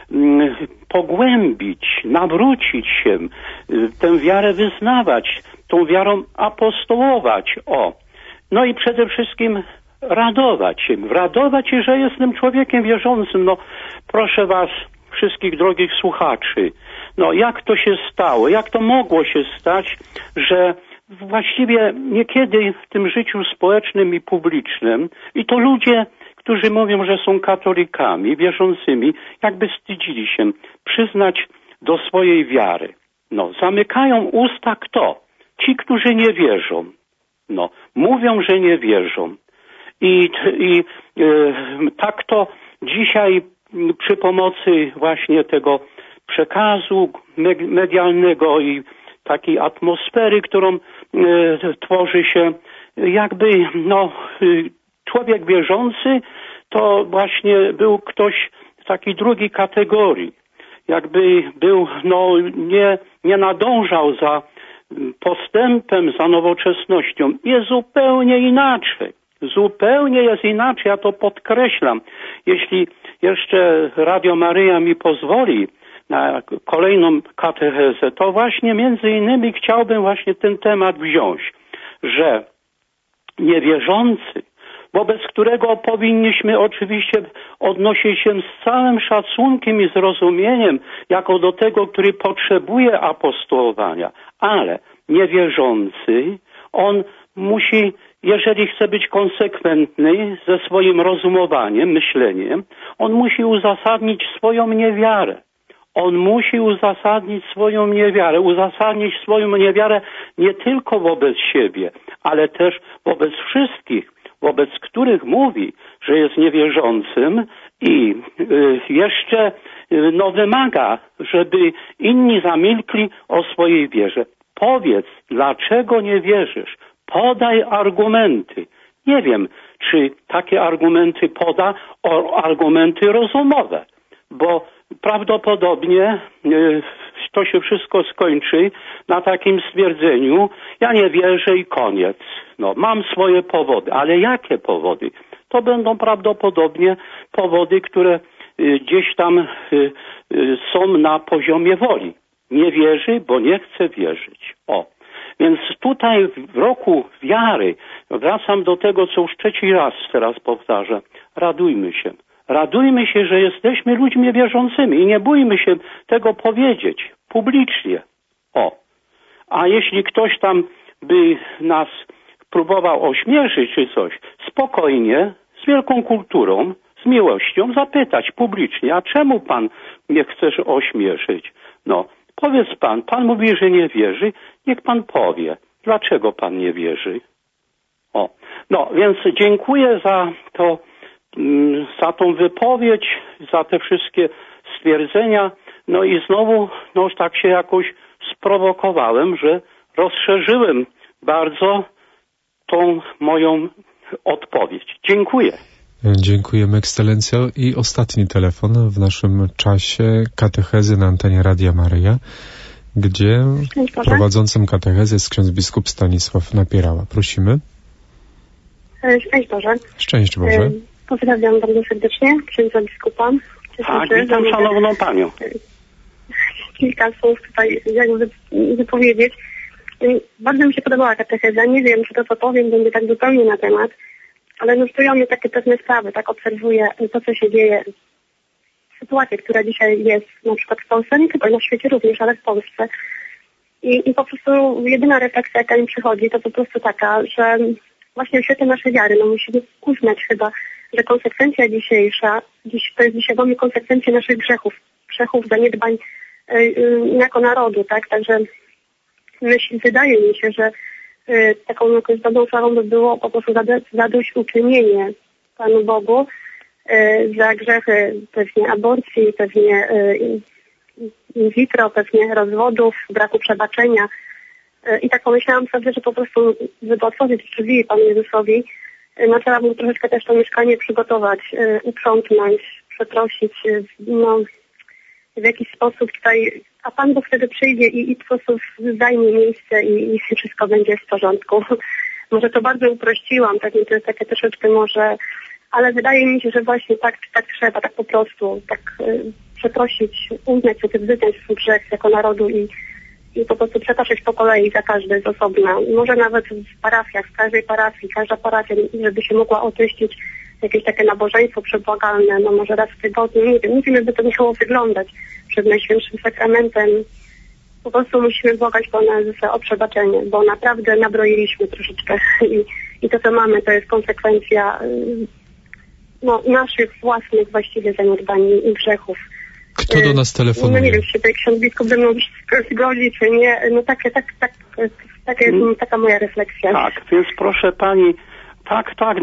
pogłębić, nawrócić się, tę wiarę wyznawać, tą wiarą apostołować. No i przede wszystkim radować się, że jestem człowiekiem wierzącym. Proszę was, wszystkich drogich słuchaczy, jak to się stało, jak to mogło się stać, że właściwie niekiedy w tym życiu społecznym i publicznym, i to ludzie, którzy mówią, że są katolikami, wierzącymi, jakby wstydzili się przyznać do swojej wiary. Zamykają usta kto? Ci, którzy nie wierzą. Mówią, że nie wierzą. I tak to dzisiaj przy pomocy właśnie tego przekazu medialnego i takiej atmosfery, którą tworzy się, jakby człowiek wierzący to właśnie był ktoś takiej drugiej kategorii. Jakby był, nie nadążał za postępem, za nowoczesnością. Jest zupełnie inaczej. Zupełnie jest inaczej, ja to podkreślam. Jeśli jeszcze Radio Maryja mi pozwoli na kolejną katechezę, to właśnie między innymi chciałbym właśnie ten temat wziąć, że niewierzący, wobec którego powinniśmy oczywiście odnosić się z całym szacunkiem i zrozumieniem, jako do tego, który potrzebuje apostołowania, ale niewierzący, on musi, jeżeli chce być konsekwentny ze swoim rozumowaniem, myśleniem, on musi uzasadnić swoją niewiarę. On musi uzasadnić swoją niewiarę nie tylko wobec siebie, ale też wobec wszystkich, wobec których mówi, że jest niewierzącym i jeszcze wymaga, żeby inni zamilkli o swojej wierze. Powiedz, dlaczego nie wierzysz? Podaj argumenty. Nie wiem, czy takie argumenty poda, argumenty rozumowe, bo prawdopodobnie to się wszystko skończy na takim stwierdzeniu: ja nie wierzę i koniec. No, mam swoje powody, ale jakie powody? To będą prawdopodobnie powody, które gdzieś tam są na poziomie woli. Nie wierzy, bo nie chce wierzyć. Więc tutaj w roku wiary, wracam do tego, co już trzeci raz teraz powtarzam, radujmy się. Radujmy się, że jesteśmy ludźmi wierzącymi i nie bójmy się tego powiedzieć publicznie. A jeśli ktoś tam by nas próbował ośmieszyć czy coś, spokojnie, z wielką kulturą, z miłością zapytać publicznie: a czemu pan mnie chcesz ośmieszyć? No, powiedz pan mówi, że nie wierzy, niech pan powie, dlaczego pan nie wierzy. No, więc dziękuję za to, za tą wypowiedź, za te wszystkie stwierdzenia. No i znowu, tak się jakoś sprowokowałem, że rozszerzyłem bardzo tą moją odpowiedź. Dziękuję. Dziękujemy, Ekscelencjo. I ostatni telefon w naszym czasie katechezy na antenie Radia Maryja, gdzie prowadzącym katechezę jest ksiądz biskup Stanisław Napierała. Prosimy. Szczęść Boże. Szczęść Boże. Pozdrawiam bardzo serdecznie księdza biskupa. Witam szanowną panią. Kilka słów tutaj jakby wypowiedzieć. Bardzo mi się podobała katecheza. Nie wiem, czy to, co powiem, będzie tak zupełnie na temat, ale nurtują mnie takie pewne sprawy. Tak obserwuję to, co się dzieje, sytuację, która dzisiaj jest na przykład w Polsce, nie tylko na świecie również, ale w Polsce. I po prostu jedyna refleksja, jaka mi przychodzi, to po prostu taka, że właśnie w świetle naszej wiary, musimy uznać chyba, że konsekwencja dzisiejsza, to jest dzisiaj mamy konsekwencje naszych grzechów, zaniedbań jako narodu, tak? Także wydaje mi się, że taką jakąś dobrą sprawą by było po prostu zadośćuczynienie Panu Bogu za grzechy pewnie aborcji, pewnie in vitro, pewnie rozwodów, braku przebaczenia. I tak pomyślałam sobie, że po prostu, żeby otworzyć drzwi Panu Jezusowi, trzeba mu troszeczkę też to mieszkanie przygotować, uprzątnąć, przeprosić, w jakiś sposób tutaj, a Pan Bóg wtedy przyjdzie i po prostu zajmie miejsce i wszystko będzie w porządku. Może to bardzo uprościłam, to jest takie troszeczkę może, ale wydaje mi się, że właśnie tak trzeba, tak po prostu, przeprosić, uznać sobie, wyznać swój grzech jako narodu i po prostu przepraszać po kolei za każdy z osobna. Może nawet w parafiach, w każdej parafii, każda parafia, żeby się mogła oczyścić, jakieś takie nabożeństwo przebłagalne, może raz w tygodniu, nie wiem, jakby to miało wyglądać przed Najświętszym Sakramentem. Po prostu musimy błagać Pana Jezusa o przebaczenie, bo naprawdę nabroiliśmy troszeczkę i to, co mamy, to jest konsekwencja naszych własnych właściwie zaniedbań i grzechów. Kto do nas telefonuje? Nie wiem, czy tutaj ksiądz biskup ze mną zgodzi, czy nie. Taka moja refleksja. Tak, więc proszę pani, tak,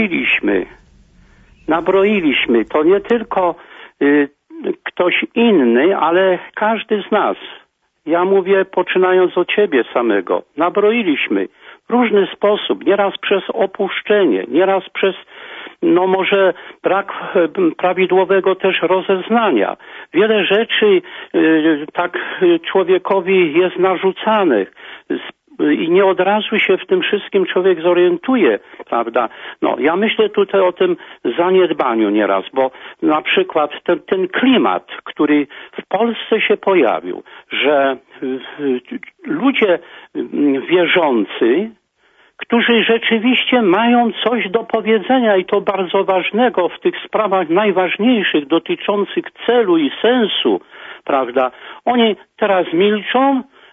nabroiliśmy. To nie tylko ktoś inny, ale każdy z nas. Ja mówię, poczynając od ciebie samego. Nabroiliśmy w różny sposób, nieraz przez opuszczenie, nieraz przez może brak prawidłowego też rozeznania. Wiele rzeczy tak człowiekowi jest narzucanych i nie od razu się w tym wszystkim człowiek zorientuje, prawda? Ja myślę tutaj o tym zaniedbaniu nieraz, bo na przykład ten klimat, który w Polsce się pojawił, że ludzie wierzący, którzy rzeczywiście mają coś do powiedzenia i to bardzo ważnego w tych sprawach najważniejszych dotyczących celu i sensu, prawda? Oni teraz milczą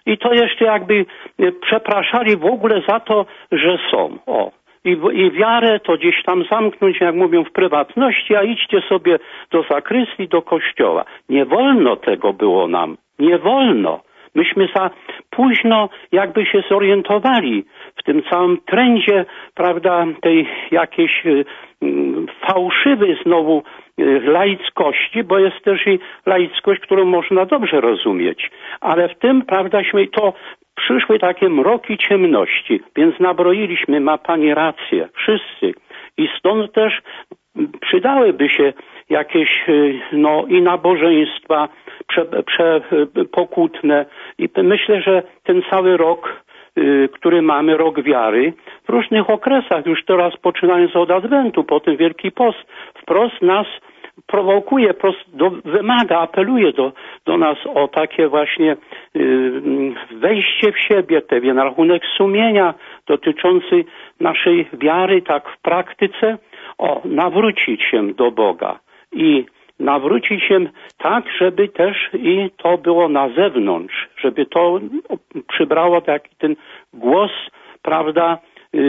I to jeszcze jakby przepraszali w ogóle za to, że są. I wiarę to gdzieś tam zamknąć, jak mówią, w prywatności, a idźcie sobie do zakrystii, do kościoła. Nie wolno tego było nam. Nie wolno. Myśmy za późno jakby się zorientowali w tym całym trendzie, prawda, tej jakiejś fałszywej znowu laickości, bo jest też i laickość, którą można dobrze rozumieć. Ale w tym, prawda, to przyszły takie mroki ciemności, więc nabroiliśmy, ma pani rację, wszyscy. I stąd też przydałyby się jakieś i nabożeństwa pokutne. I myślę, że ten cały rok, który mamy, rok wiary, w różnych okresach, już teraz poczynając od Adwentu, potem Wielki Post, wprost nas prowokuje, wymaga, apeluje do nas o takie właśnie wejście w siebie, pewien rachunek sumienia dotyczący naszej wiary, tak w praktyce, nawrócić się do Boga i nawrócić się tak, żeby też i to było na zewnątrz, żeby to przybrało taki ten głos, prawda,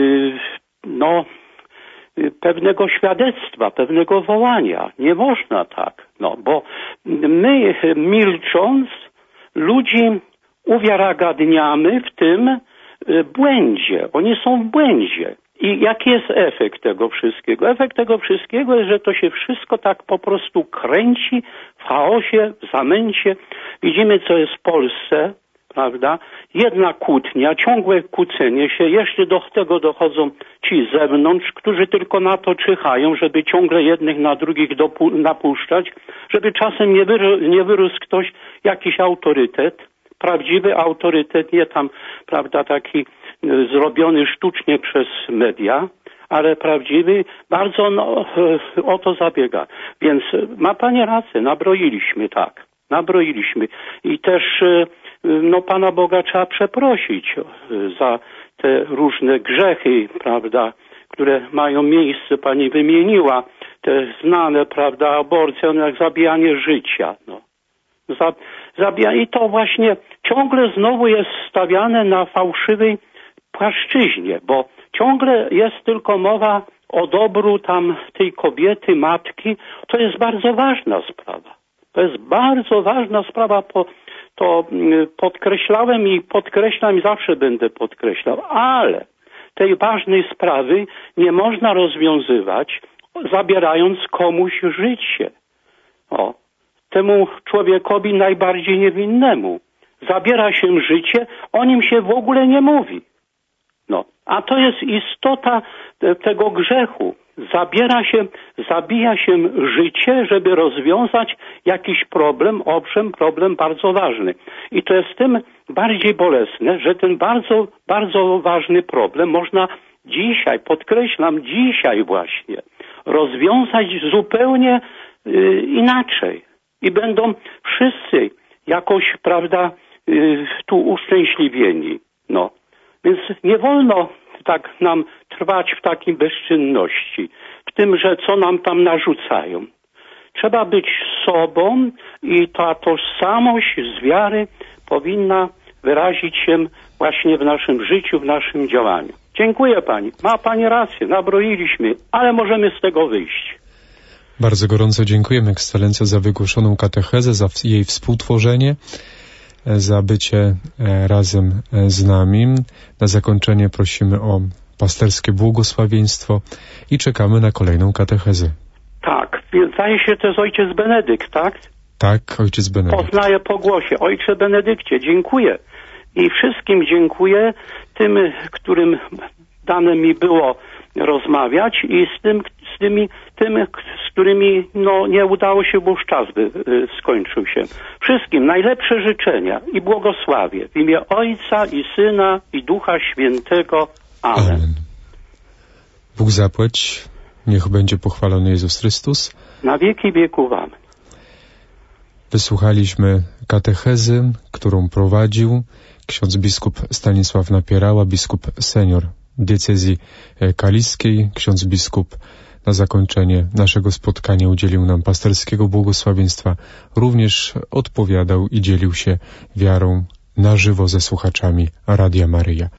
pewnego świadectwa, pewnego wołania. Nie można tak, bo my milcząc ludzi uwiarygadniamy w tym błędzie. Oni są w błędzie. I jaki jest efekt tego wszystkiego? Efekt tego wszystkiego jest, że to się wszystko tak po prostu kręci w chaosie, w zamęcie. Widzimy, co jest w Polsce, prawda? Jedna kłótnia, ciągłe kłócenie się, jeszcze do tego dochodzą ci z zewnątrz, którzy tylko na to czyhają, żeby ciągle jednych na drugich napuszczać, żeby czasem nie wyrósł ktoś, jakiś autorytet, prawdziwy autorytet, nie tam, prawda, taki zrobiony sztucznie przez media, ale prawdziwy, bardzo o to zabiega. Więc ma pani rację, nabroiliśmy. I też Pana Boga trzeba przeprosić za te różne grzechy, prawda, które mają miejsce, pani wymieniła, te znane, prawda, aborcja, jak zabijanie życia, I to właśnie ciągle znowu jest stawiane na fałszywej płaszczyźnie, bo ciągle jest tylko mowa o dobru tam tej kobiety, matki. To jest bardzo ważna sprawa. To jest bardzo ważna sprawa, to podkreślałem i podkreślam i zawsze będę podkreślał, ale tej ważnej sprawy nie można rozwiązywać, zabierając komuś życie. Temu człowiekowi najbardziej niewinnemu. Zabiera się życie, o nim się w ogóle nie mówi. A to jest istota tego grzechu. Zabija się życie, żeby rozwiązać jakiś problem, owszem, problem bardzo ważny. I to jest tym bardziej bolesne, że ten bardzo, bardzo ważny problem można dzisiaj, podkreślam, dzisiaj właśnie, rozwiązać zupełnie inaczej. I będą wszyscy jakoś, prawda, tu uszczęśliwieni. Więc nie wolno tak nam trwać w takiej bezczynności, w tym, że co nam tam narzucają. Trzeba być sobą i ta tożsamość z wiary powinna wyrazić się właśnie w naszym życiu, w naszym działaniu. Dziękuję pani. Ma pani rację, nabroiliśmy, ale możemy z tego wyjść. Bardzo gorąco dziękujemy, Ekscelencjo, za wygłoszoną katechezę, za jej współtworzenie, za bycie razem z nami. Na zakończenie prosimy o pasterskie błogosławieństwo i czekamy na kolejną katechezę. Tak, zdaje się, to jest ojciec Benedykt, tak? Tak, ojciec Benedykt. Poznaję po głosie. Ojcze Benedykcie, dziękuję. I wszystkim dziękuję, tym, którym dane mi było rozmawiać i z którymi nie udało się, bo już czas skończył się. Wszystkim najlepsze życzenia i błogosławię w imię Ojca i Syna i Ducha Świętego. Amen. Amen. Bóg zapłać, niech będzie pochwalony Jezus Chrystus. Na wieki wieków. Amen. Wysłuchaliśmy katechezy, którą prowadził ksiądz biskup Stanisław Napierała, biskup senior diecezji kaliskiej. Ksiądz biskup na zakończenie naszego spotkania udzielił nam pasterskiego błogosławieństwa. Również odpowiadał i dzielił się wiarą na żywo ze słuchaczami Radia Maryja.